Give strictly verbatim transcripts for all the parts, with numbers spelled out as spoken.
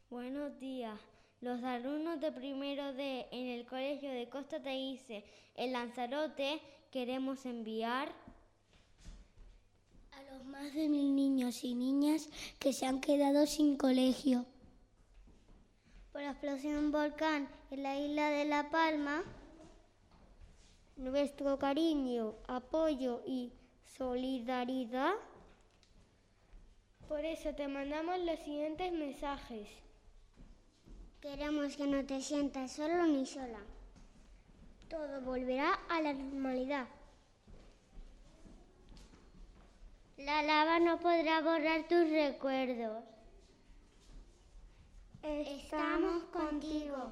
Buenos días. Los alumnos de primero D en el colegio de Costa Teguise, en Lanzarote, queremos enviar a los más de mil niños y niñas que se han quedado sin colegio por la explosión de un volcán en la isla de La Palma, nuestro cariño, apoyo y solidaridad. Por eso te mandamos los siguientes mensajes. Queremos que no te sientas solo ni sola. Todo volverá a la normalidad. La lava no podrá borrar tus recuerdos. Estamos contigo.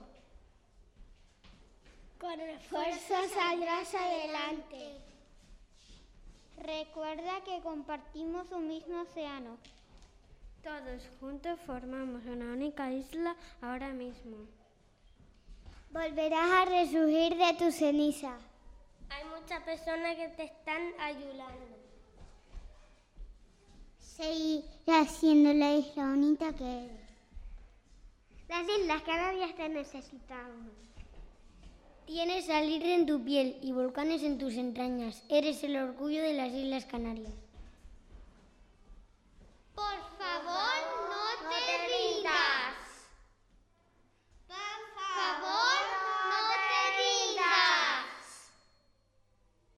Con esfuerzo saldrás adelante. Recuerda que compartimos un mismo océano. Todos juntos formamos una única isla ahora mismo. Volverás a resurgir de tu ceniza. Hay muchas personas que te están ayudando. Seguirás siendo la isla bonita que eres. Las Islas Canarias te necesitamos. Tienes aire en tu piel y volcanes en tus entrañas. Eres el orgullo de las Islas Canarias.